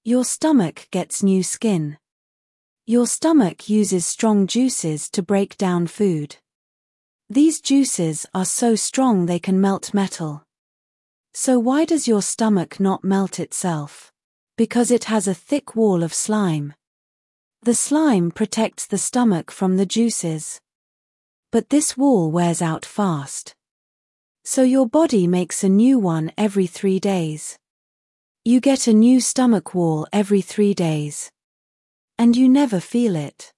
Your stomach gets new skin. Your stomach uses strong juices to break down food. These juices are so strong they can melt metal. So why does your stomach not melt itself? Because it has a thick wall of slime. The slime protects the stomach from the juices. But this wall wears out fast. So your body makes a new one every 3 days. You get a new stomach wall every 3 days. And you never feel it.